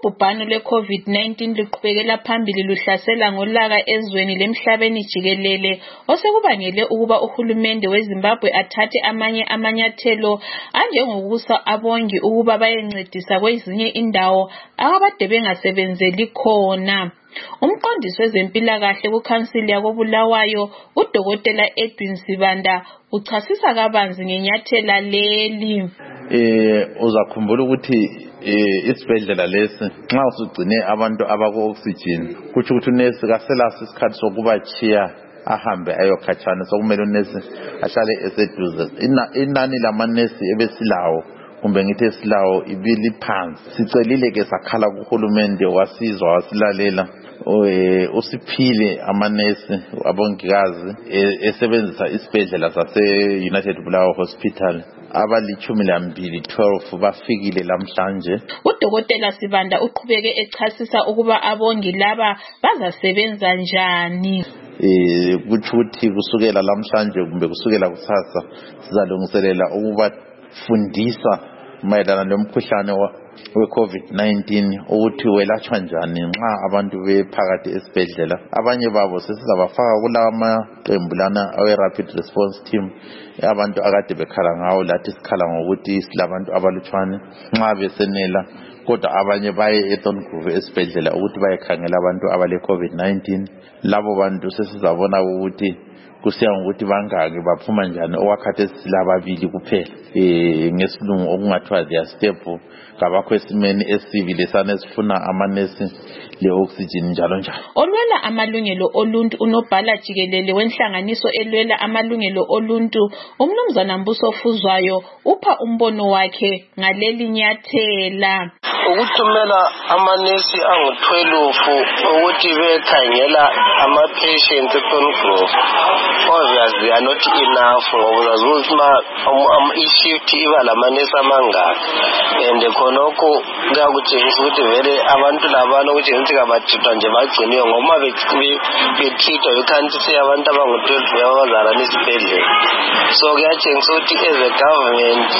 Ubhubhane lwe-COVID-19 luqhubekela phambili luhlasela ngolaka ezweni lemhlabeni jikelele osekubangele ukuba uhulumende weZimbabwe athathe amanye amanyathelo anjengokusa abongi ukuba bayencedisa kwezinye indawo abade bengasebenzeli khona. Umqondisi wezempilakahle kuKhansili yakoBulawayo uDokotela Edwin Sibanda uchasisa kabanzi ngenyathela leli. Uzakhumbula ukuthi isibhedlela lesi nxa usugcine abantu abaku-oxygen kutsho ukuthi unesi kaselaso isikhathi sokubachiya ahambe ayokhatshana, sokumele unesi ahlale eseduze. Inani lamanesi ebesilawo kumbe ngithi esilawo ibili phansi. Sicelile ke sakhala kuhulumende wasizwa wasilalela. Usiphile amanesi abongikazi esebenzisa isibhedlela sase-United Bulawayo Hospital abali-12 bafikile lamhlanje. UDokotela Sibanda uqhubeke echasisa ukuba abongi laba bazasebenza njani. Kutsho ukuthi kusukela lamhlanje kumbe kusukela kusasa sizalungiselela ukubafundisa mayelana nomkhuhlane we-COVID-19 ukuthi welatshwa njani nxa abantu bephakathi esibhedlela. Abanye babo sesizabafaka kulawa maqembu lana awe-Rapid Response Team, abantu akade bekhala ngawo lathi sikhala ngokuthi silabantu abalutshwane nxa besenela, kodwa abanye baye eThorngrove esibhedlela ukuthi bayekhangela abantu abale-COVID-19. Labo bantu sesizabona ukuthi kusiya ngokuthi bangaki baphuma njani. Okwakhathesi silababili kuphela ngesilungu okungathiwa they are stable, kabakho esimeni esibi lesana esifuna amanesi le-oxygen njalo njalo. Olwela amalungelo oluntu unobhala jikelele wenhlanganiso elwela amalungelo oluntu uMnumzana Mbuso Fuzwayo upha umbono wakhe ngaleli nyathela. Ukuthumela amanesi angu-12 ukuthi bekhangela ama-patients eThorngrove obviously are not enough, ngoba ukuthi i-shift iba lamanesi amangaka, and khonokho kuyakutshengisa ukuthi vele abantu labana ukutshengisa kabathithwa nje bagciniwe, ngoba bethithwa you can't say abantu abangu-12 abazalana esibhedlela. So kuyatshengisa ukuthi as a government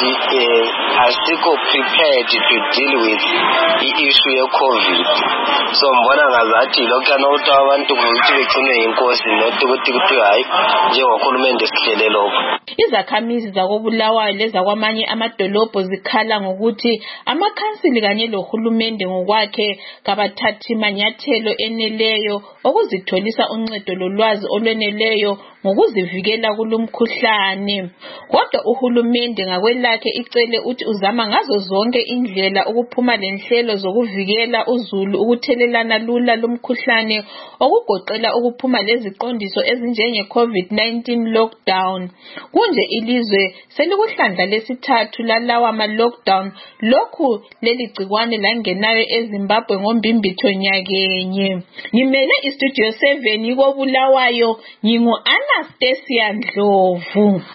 asikho prepared to deal with i-issue ye-COVID. So mbona ngazathi lokuyana ukuthi abantu ukuthi begcinwe yinkosi not ukuthi kuthiwe hayi njengohulumende sihlele lokho. Izakhamizi zakoBulawayo lezakwamanye amadolobho zikhala ngokuthi amakhansili kanye lohulumende ngokwakhe kabathathi manyathelo eneleyo okuzitholisa uncedo lolwazi olweneleyo ngokuzivikela kulumkhuhlane. Kodwa uhulumende ngakwelakhe icele uthi uzama ngazo zonke indlela ukuphuma lenhlelo zokuvikela uzulu ukuthelelana lula lumkhuhlane, okugoqela ukuphuma leziqondiso ezinjenge-COVID-19 lockdown. Kunje ilizwe selikuhlandla lesithathu lalawa ma-lockdown, lokhu leli gcikwane langenayo eZimbabwe ngombimbitho nyakenye. Ngimele iStudio 7 koBulawayo, ngingu Anastasia Ndlovu.